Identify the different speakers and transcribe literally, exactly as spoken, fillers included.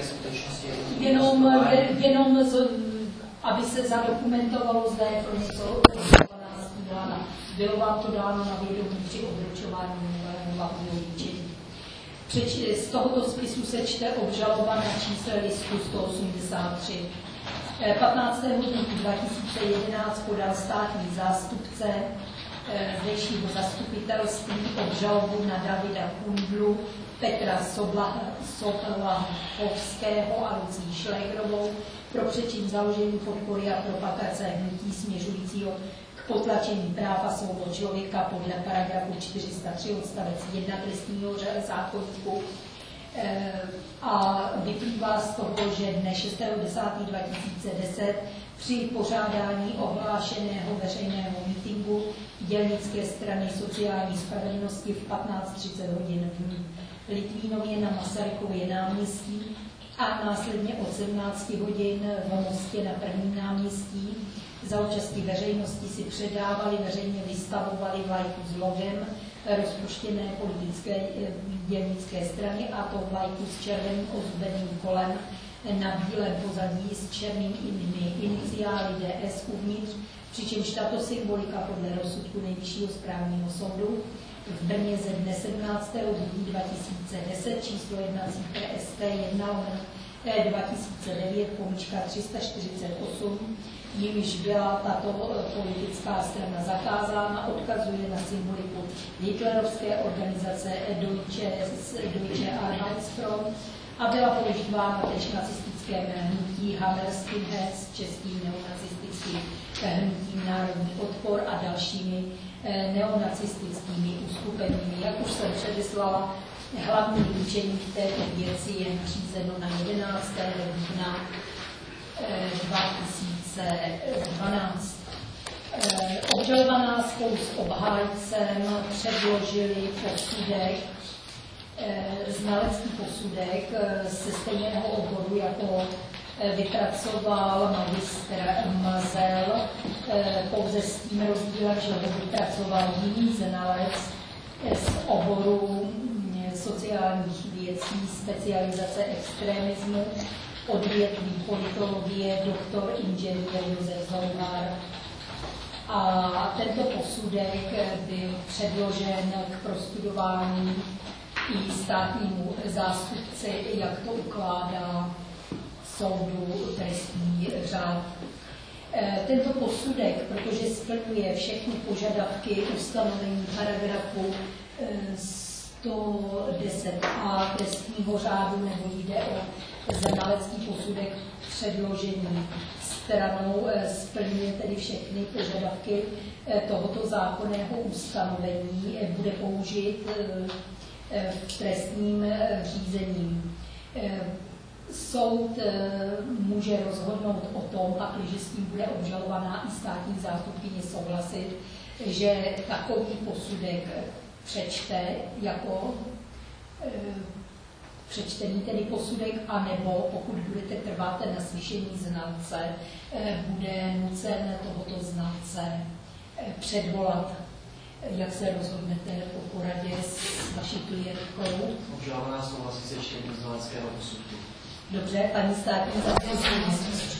Speaker 1: skutečnosti?
Speaker 2: Jenom, jenom z, aby se zadokumentovalo, zda je pro něco stíhána. Bylo vám to dáno na vědomí při odročování hlavního líčení. Z tohoto spisu se čte obžaloba na čísle listu sto osmdesát tři. patnáctého dubna dva tisíce jedenáct podal státní zástupce zdejšího zastupitelství obžalobu na Davida Kundlu, Petra Sobolachovského a Lucii Šlegrovou pro přečin založení podpory a propagace hnutí směřujícího k potlačení práv a svobod člověka podle paragrafu čtyři sta tři odstavec jedna trestního zákoníku. A vyplývá z toho, že dne šestého desátého dva tisíce deset při pořádání ohlášeného veřejného mítinku dělnické strany sociální spravedlnosti v patnáct třicet hodin v Litvínově na Masarykově náměstí a následně od sedmnácti hodin v Mostě na prvním náměstí za účasti veřejnosti si předávali, veřejně vystavovali vlajku s logem rozpuštěné politické dělnické strany, a to vlajku s červeným ozdobeným kolem na bílém pozadí s černými iniciály D S uvnitř, přičemž tato symbolika podle rozsudku Nejvyššího správního soudu v Brně ze dne sedmnáctého dubna dva tisíce deset číslo jednací P S T jedna dva tisíce devět pomůčka tři sta čtyřicet osm, jimž byla tato politická strana zakázána, odkazuje na symboliku hitlerovské organizace Deutsche, Deutsche Arbeitsfront a byla používána též nacistickém hnutí Hammerskinheads, českým neonacistickým hnutím Národní odpor a dalšími neonacistickými uskupeními. Jak už jsem předeslala, hlavní líčení v této věci je nařízeno na jedenáctého dubna dva tisíce dvanáct. Obžalovaná spolu s obhájcem předložili posudek, znalecký posudek ze stejného oboru, jako vypracoval magistr Mazel, pouze s tím rozdílem, že ho vypracoval jiný znalec z oboru sociálních věcí, specializace extremismu, odvětví politologie, doktor inženýr Josef Zolmár. A tento posudek byl předložen k prostudování i státnímu zástupci, jak to ukládá soudu trestní řád. Tento posudek, protože splňuje všechny požadavky ustanovení paragrafu sto deset a trestního řádu, nebo jde o znalecký posudek předložený stranou, splňuje tedy všechny požadavky tohoto zákonného ustanovení, bude použit v trestním řízení. Soud může rozhodnout o tom, pakliže s tím bude obžalovaná i státní zástupkyně souhlasit, že takový posudek přečte jako přečtený tedy posudek, anebo pokud budete trvat na slyšení znalce, bude nucen tohoto znalce předvolat. Jak se rozhodnete po poradě s vaší klientkou?
Speaker 1: Obžalovaná souhlasí se čtením znaleckého posudku.
Speaker 2: Dobře, paní státní zástupkyně.